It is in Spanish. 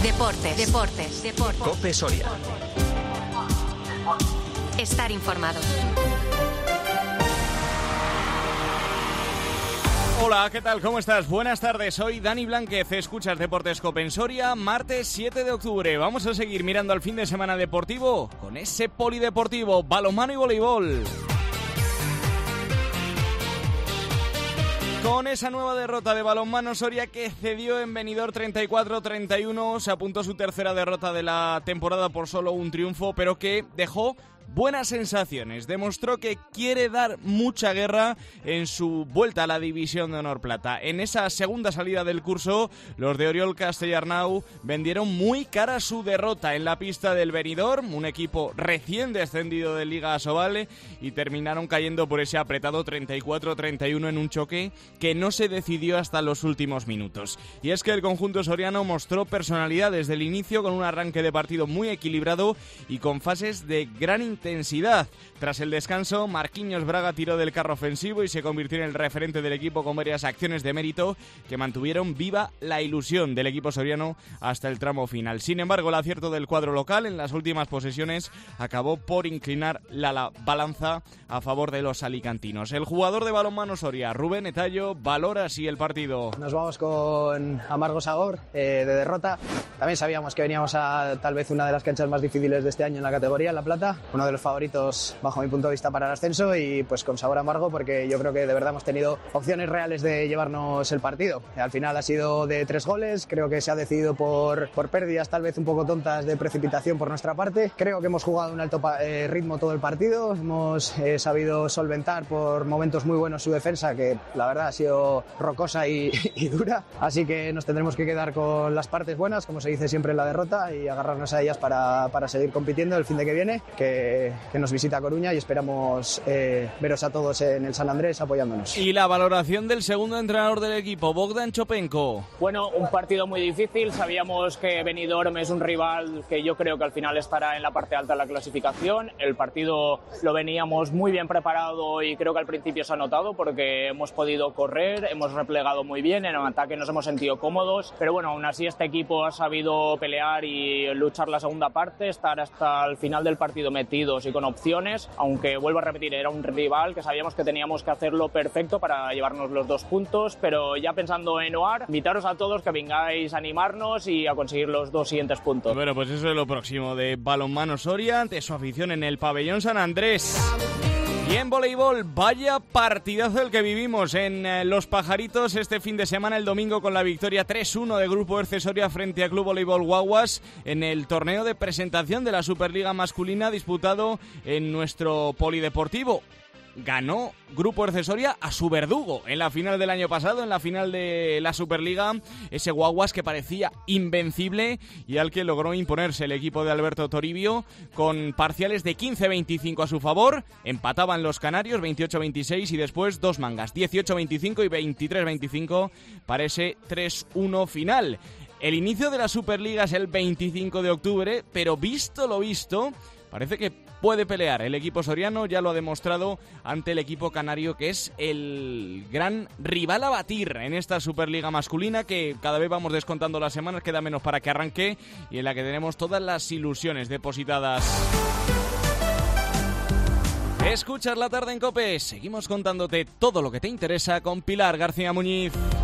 Deportes. COPE Soria. Estar informado. Hola, ¿qué tal? ¿Cómo estás? Buenas tardes, soy Dani Blánquez, escuchas Deportes COPE Soria, martes 7 de octubre. Vamos a seguir mirando al fin de semana deportivo con ese polideportivo, balonmano y voleibol. Con esa nueva derrota de balonmano, Soria, que cedió en Benidorm 34-31, se apuntó su tercera derrota de la temporada por solo un triunfo, pero que dejó buenas sensaciones. Demostró que quiere dar mucha guerra en su vuelta a la División de Honor Plata. En esa segunda salida del curso, los de Oriol Castellarnau vendieron muy cara su derrota en la pista del Benidorm, un equipo recién descendido de Liga Asobal, y terminaron cayendo por ese apretado 34-31 en un choque que no se decidió hasta los últimos minutos. Y es que el conjunto soriano mostró personalidad desde el inicio, con un arranque de partido muy equilibrado y con fases de gran intensidad. Tras el descanso, Marquinhos Braga tiró del carro ofensivo y se convirtió en el referente del equipo con varias acciones de mérito que mantuvieron viva la ilusión del equipo soriano hasta el tramo final. Sin embargo, el acierto del cuadro local en las últimas posesiones acabó por inclinar la balanza a favor de los alicantinos. El jugador de balonmano Soria, Rubén Etallo, valora así el partido. Nos vamos con amargo sabor de derrota. También sabíamos que veníamos a tal vez una de las canchas más difíciles de este año en la categoría, en La Plata, uno de los favoritos bajo mi punto de vista para el ascenso, y pues con sabor amargo porque yo creo que de verdad hemos tenido opciones reales de llevarnos el partido. Al final ha sido de 3 goles, creo que se ha decidido por pérdidas tal vez un poco tontas de precipitación por nuestra parte. Creo que hemos jugado un alto ritmo todo el partido, hemos sabido solventar por momentos muy buenos su defensa, que la verdad ha sido rocosa y dura, así que nos tendremos que quedar con las partes buenas, como se dice siempre en la derrota, y agarrarnos a ellas para seguir compitiendo el fin de que viene, que nos visita Coruña, y esperamos veros a todos en el San Andrés apoyándonos. Y la valoración del segundo entrenador del equipo, Bogdan Chopenko. Bueno, un partido muy difícil. Sabíamos que Benidorm es un rival que yo creo que al final estará en la parte alta de la clasificación. El partido lo veníamos muy bien preparado y creo que al principio se ha notado porque hemos podido correr, hemos replegado muy bien, en el ataque nos hemos sentido cómodos, pero bueno, aún así este equipo ha sabido pelear y luchar la segunda parte, estar hasta el final del partido metidos y con opciones, aunque vuelvo a repetir, era un rival que sabíamos que teníamos que hacerlo perfecto para llevarnos los 2 puntos, pero ya pensando en OAR, invitaros a todos que vengáis a animarnos y a conseguir los 2 siguientes puntos. Bueno, pues eso es lo próximo de balonmano Soria ante su afición en el pabellón San Andrés. Y en voleibol, vaya partidazo el que vivimos en Los Pajaritos este fin de semana, el domingo, con la victoria 3-1 de Grupo Erce Soria frente a Club Voleibol Guaguas en el torneo de presentación de la Superliga masculina disputado en nuestro polideportivo. Ganó Grupo Erce Soria a su verdugo en la final del año pasado, en la final de la Superliga, ese Guaguas que parecía invencible y al que logró imponerse el equipo de Alberto Toribio con parciales de 15-25 a su favor. Empataban los canarios 28-26 y después 2 mangas, 18-25 y 23-25 para ese 3-1 final. El inicio de la Superliga es el 25 de octubre, pero visto lo visto, parece que puede pelear. El equipo soriano ya lo ha demostrado ante el equipo canario, que es el gran rival a batir en esta Superliga masculina, que cada vez vamos descontando las semanas, queda menos para que arranque, y en la que tenemos todas las ilusiones depositadas. Escuchas La Tarde en COPE. Seguimos contándote todo lo que te interesa con Pilar García Muñiz.